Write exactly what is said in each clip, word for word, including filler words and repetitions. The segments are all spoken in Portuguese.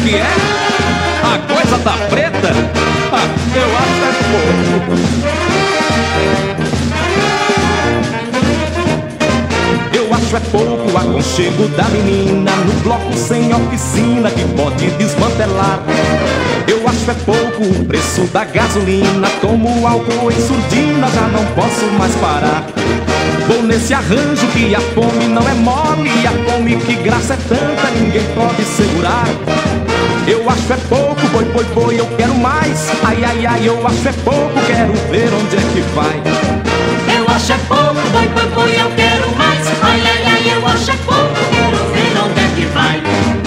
que é? A coisa tá preta? Ah, eu acho é pouco. Eu acho é pouco o aconchego da menina no bloco sem oficina que pode desmantelar. Eu acho é pouco o preço da gasolina. Tomo álcool em surdina, já não posso mais parar. Vou nesse arranjo que a fome não é mole, e a fome que graça é tanta, ninguém pode segurar. Eu acho é pouco, boi, boi, boi, eu quero mais. Ai, ai, ai, eu acho é pouco, quero ver onde é que vai. Eu acho é pouco, boi, boi, boi, eu quero mais. Ai, ai, ai, eu acho é pouco, quero ver onde é que vai.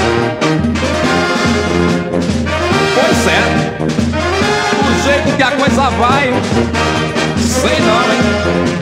Pois é, o jeito que a coisa vai, sei não, hein?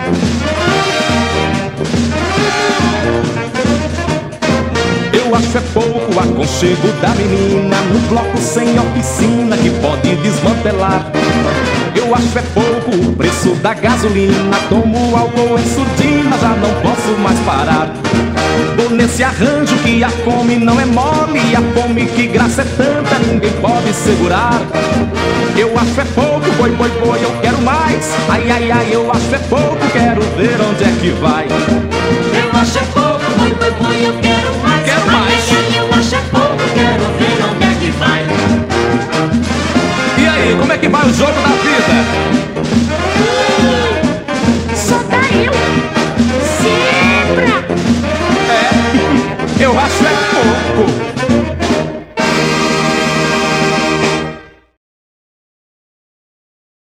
Eu acho é pouco o aconchego da menina no bloco sem oficina que pode desmantelar. Eu acho é pouco o preço da gasolina. Tomo álcool em surdina, já não posso mais parar. Vou nesse arranjo que a fome não é mole, e a fome que graça é tanta, ninguém pode segurar. Eu acho é pouco, boi, boi, boi, eu quero mais. Ai, ai, ai, eu acho é pouco, quero ver onde é que vai. Eu acho é pouco, boi, boi, boi, eu quero mais. Quero mais. Ai, ai, ai, eu acho é pouco, quero ver onde é que vai. E aí, como é que vai o jogo da